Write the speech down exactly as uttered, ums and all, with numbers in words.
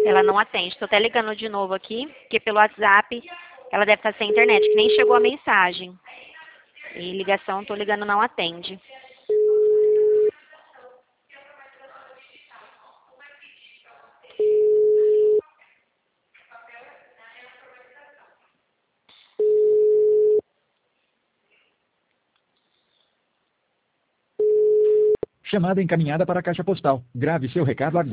Ela não atende. Estou até ligando de novo aqui, porque pelo WhatsApp ela deve estar sem internet, que nem chegou a mensagem. E ligação, estou ligando, não atende. Chamada encaminhada para a caixa postal. Grave seu recado agora.